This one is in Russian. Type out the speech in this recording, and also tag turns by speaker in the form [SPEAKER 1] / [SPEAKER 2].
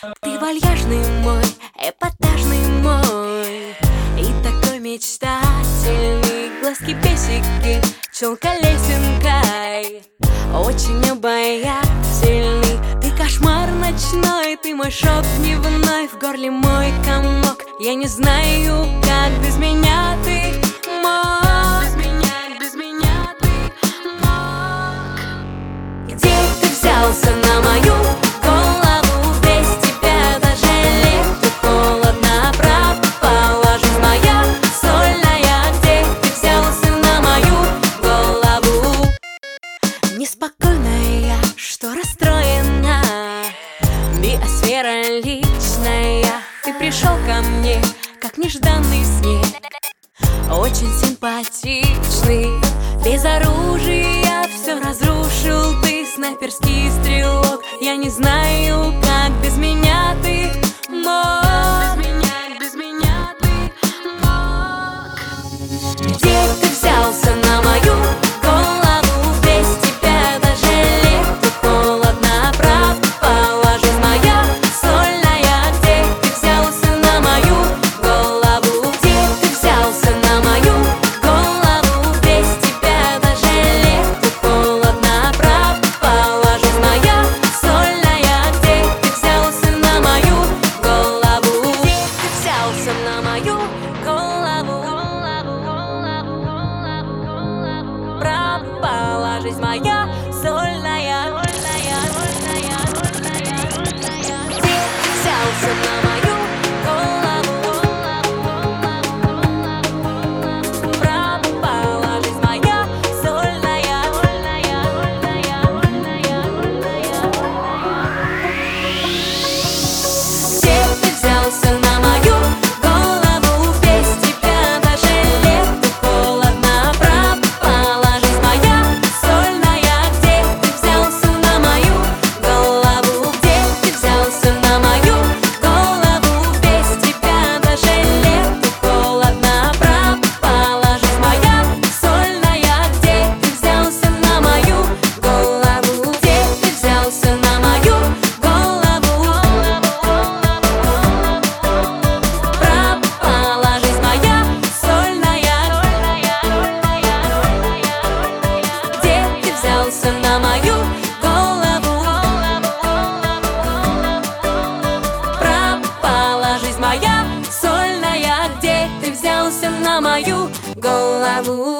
[SPEAKER 1] Ты вальяжный мой, эпатажный мой, и такой мечтательный. Глазки песики, челка лесенкой, очень обаятельный. Ты кошмар ночной, ты мой шок дневной, в горле мой комок. Я не знаю, как без меня ты мог. Без меня ты мог. Где ты взялся на мою голову? Без тебя даже лету холодно. Пропала жизнь моя сольная. Где ты взялся на мою голову? Неспокойная, что расстроена, биосфера личная. Ты пришел ко мне, как нежданный снег, очень симпатичный. Без оружия все разрушил ты, снайперский стрелок. Я не знаю, как без меня ты мог. Без меня ты мог. Где ты взялся на мою голову? Без тебя даже лету холодно. Пропала жизнь моя сольная. Где ты взялся на мою голову? Где ты взялся на мою голову? Без тебя даже лету холодно. Пропала жизнь моя сольная. Где ты взялся на мою голову? Где ты взялся на мою голову? Пропала жизнь моя сольная. Где ты взялся на мою голову? Пропала жизнь моя сольная. Где ты взялся на мою голову? Без тебя даже лету холодно. Пропала жизнь моя сольная. Где ты взялся на мою голову? Где ты взялся на мою голову? Без тебя даже лету холодно. Пропала жизнь моя сольная. Где ты взялся на мою голову? Где ты взялся на мою голову? Пропала жизнь моя сольная. Где ты взялся на мою голову? Пропала жизнь моя сольная. Где ты взялся на мою голову?